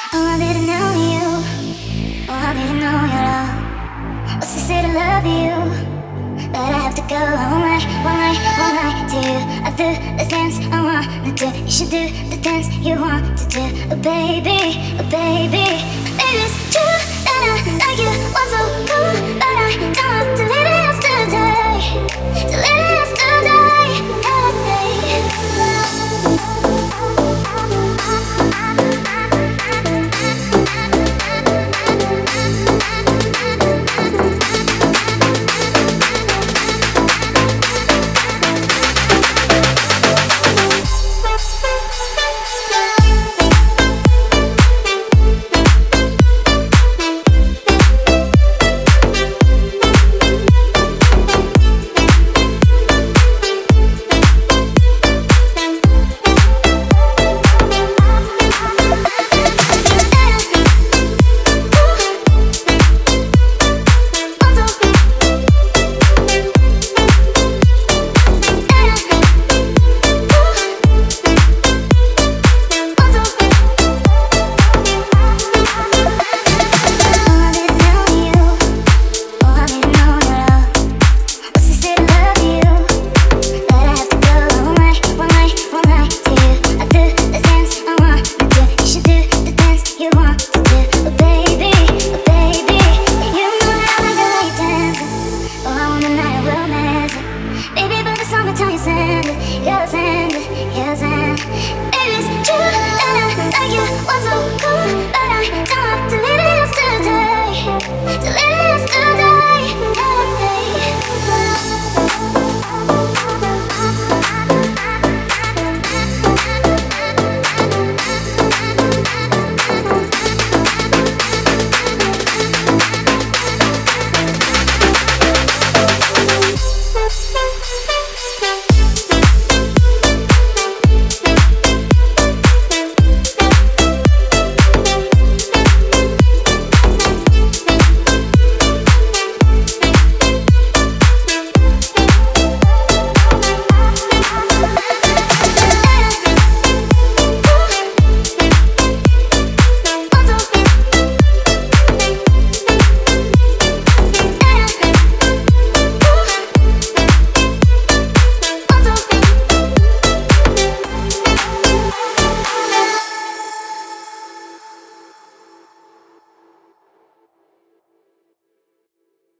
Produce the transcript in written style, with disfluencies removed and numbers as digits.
Oh, I didn't know you. Oh, I didn't know your love. Was sincere to love you, but I have to go. I won't lie to you. I do the things I wanna do. You should do the things you want to do. Oh baby, oh baby. Maybe it's true that I like you. Was so cool, but I don't